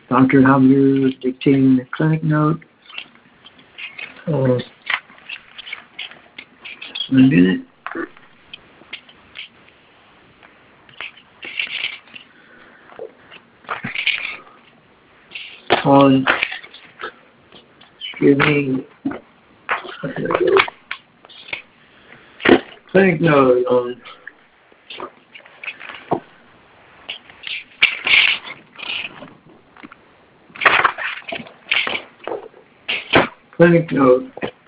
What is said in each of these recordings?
Dr. Halbert dictating the clinic note. Just 1 minute. On giving clinic note on clinic note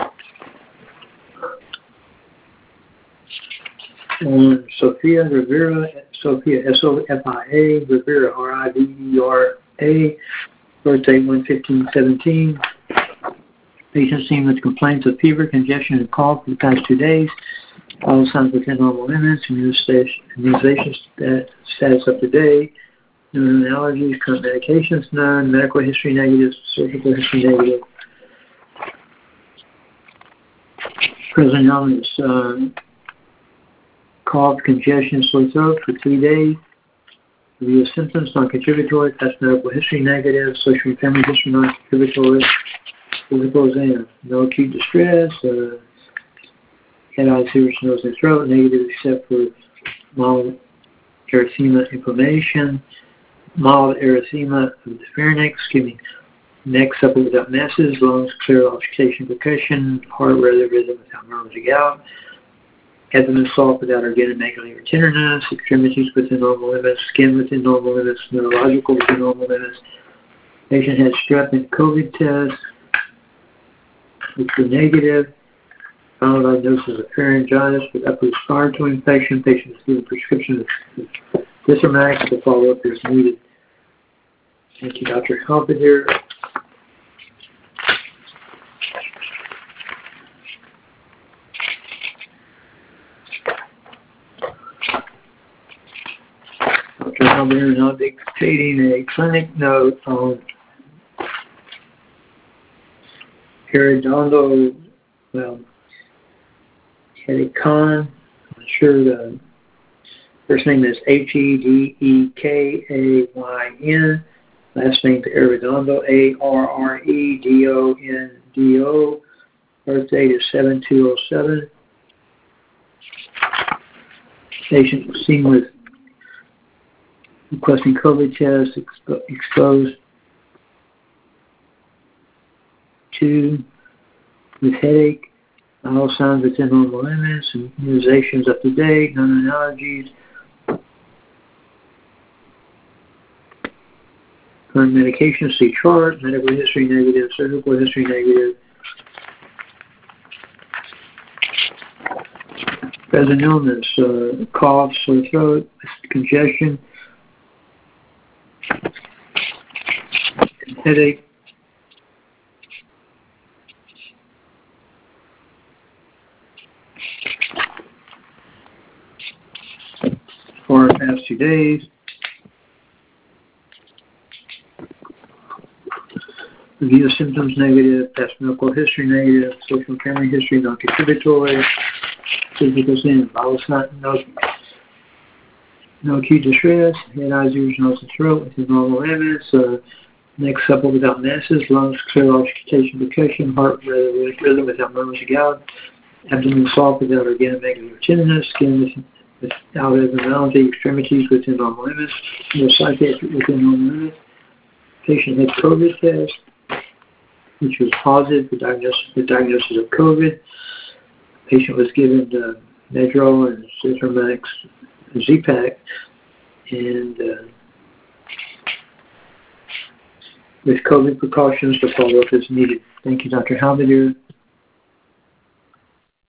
on Sophia Rivera, Sophia SOFIA Rivera RIVERA, birthday 1/15/17. Patient seen with complaints of fever, congestion, and cough for the past 2 days. All signs within normal limits. Immunization status up to date. No allergies. Current medications none. Medical history negative. Surgical history negative. Present illness. Cough, congestion, sore throat for 3 days. Review of symptoms, non-contributory. Past medical history negative. Social and family history non-contributory. Physical exam. No acute distress. Head, eyes, ears, nose, and throat. Negative except for mild erythema inflammation. Mild erythema of the pharynx. Neck supple without masses. Lungs clear, auscultation, percussion. Heart rather rhythm without murmurs or gout. Abdomen soft without organomegaly or tenderness. Extremities within normal limits. Skin within normal limits. Neurological within normal limits. Patient had strep and COVID test, which were negative. Final diagnosis of pharyngitis with upper respiratory infection. Patient is given prescription of Disarmax to follow up as needed. Thank you, Dr. Halpert here. Dr. Halpert here now dictating a clinic note on Arredondo, Hedekon. I'm sure the first name is Hedekayn. Last name is Arredondo, Arredondo. Birth date is 7/2/07. Patient was seen with requesting COVID test, exposed to with headache. All signs within normal limits, and immunizations up to date, none allergies. Current medication, see chart. Medical history negative, surgical history negative. Present illness, cough, sore throat, congestion, headache. For the past 2 days. Review of symptoms negative, past medical history negative, social and family history non-contributory, physical exam, bowel sign, no acute distress, head, eyes, ears, nose, and throat within normal limits, neck supple without masses, lungs clear, auscultation, percussion, heart rhythm without murmurs or gout, abdomen soft without organomegaly or tenderness, skin without abnormality, extremities within normal limits, no psychiatric within normal limits. Patient had COVID test, which was positive for diagnosis of COVID. Patient was given Medrol and Zithromax, Z-Pak, and with COVID precautions to follow up as needed. Thank you, Dr. Halbert.